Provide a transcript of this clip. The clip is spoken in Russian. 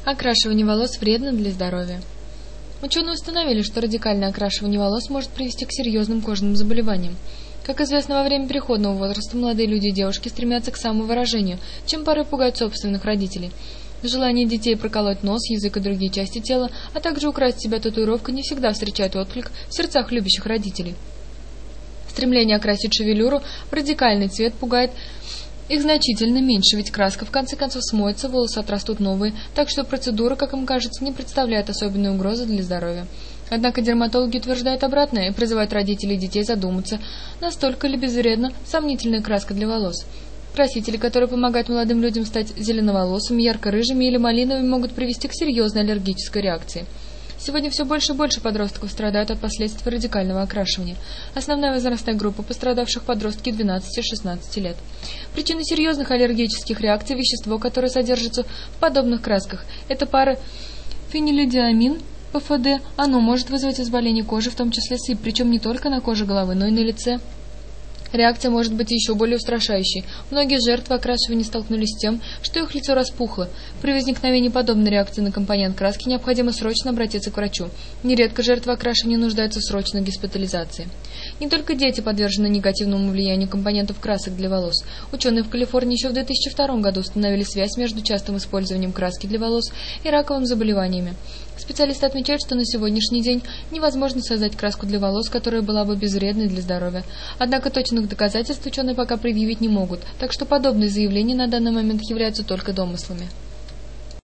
Окрашивание волос вредно для здоровья. Ученые установили, что радикальное окрашивание волос может привести к серьезным кожным заболеваниям. Как известно, во время переходного возраста молодые люди и девушки стремятся к самовыражению, чем порой пугают собственных родителей. Желание детей проколоть нос, язык и другие части тела, а также украсть себя татуировкой не всегда встречают отклик в сердцах любящих родителей. Стремление окрасить шевелюру в радикальный цвет пугает их значительно меньше, ведь краска в конце концов смоется, волосы отрастут новые, так что процедура, как им кажется, не представляет особенной угрозы для здоровья. Однако дерматологи утверждают обратное и призывают родителей и детей задуматься, настолько ли безвредна сомнительная краска для волос. Красители, которые помогают молодым людям стать зеленоволосыми, ярко-рыжими или малиновыми, могут привести к серьезной аллергической реакции. Сегодня все больше и больше подростков страдают от последствий радикального окрашивания. Основная возрастная группа пострадавших подростки 12-16 лет. Причиной серьезных аллергических реакций вещество, которое содержится в подобных красках, это парафенилидиамин, ПФД. Оно может вызвать воспаление кожи, в том числе сыпь, причем не только на коже головы, но и на лице. Реакция может быть еще более устрашающей. Многие жертвы окрашивания столкнулись с тем, что их лицо распухло. При возникновении подобной реакции на компонент краски необходимо срочно обратиться к врачу. Нередко жертвы окрашивания нуждаются в срочной госпитализации. Не только дети подвержены негативному влиянию компонентов красок для волос. Ученые в Калифорнии еще в 2002 году установили связь между частым использованием краски для волос и раковыми заболеваниями. Специалисты отмечают, что на сегодняшний день невозможно создать краску для волос, которая была бы безвредной для здоровья. Однако точных доказательств ученые пока предъявить не могут, так что подобные заявления на данный момент являются только домыслами.